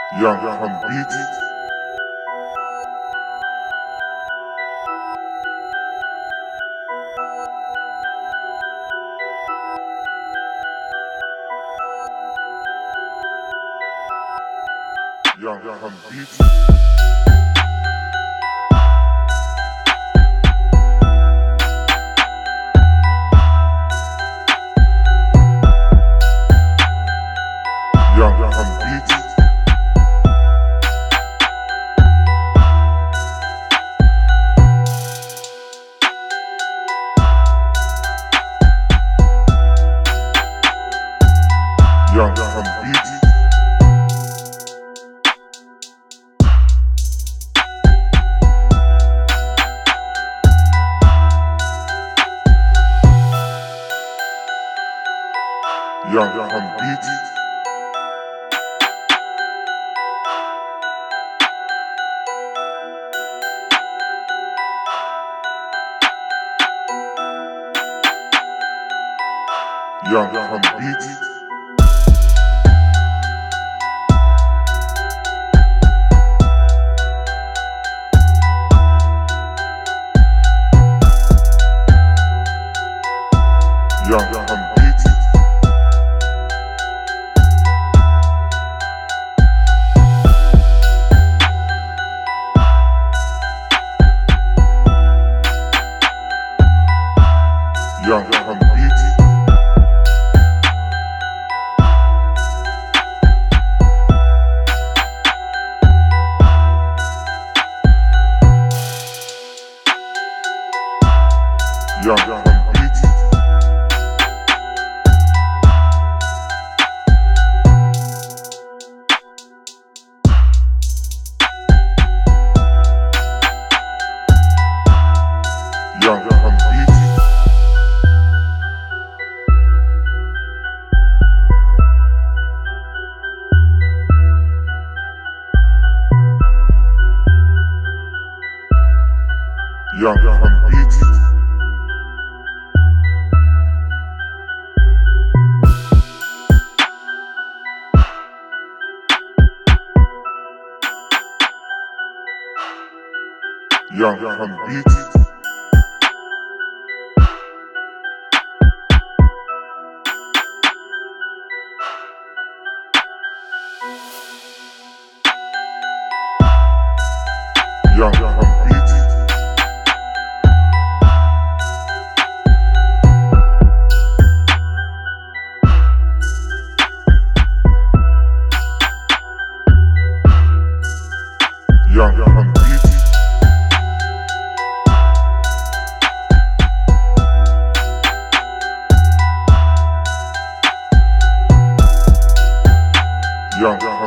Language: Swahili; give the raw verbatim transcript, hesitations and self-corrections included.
Young on beat. Young on beat. Young on beat. Young on beat. Young on beat. Young on beat. Young on beat. Young on beat. Young on beat. Young on beat. Young on beat. Young on beat. Young on beat. Young on beat. Young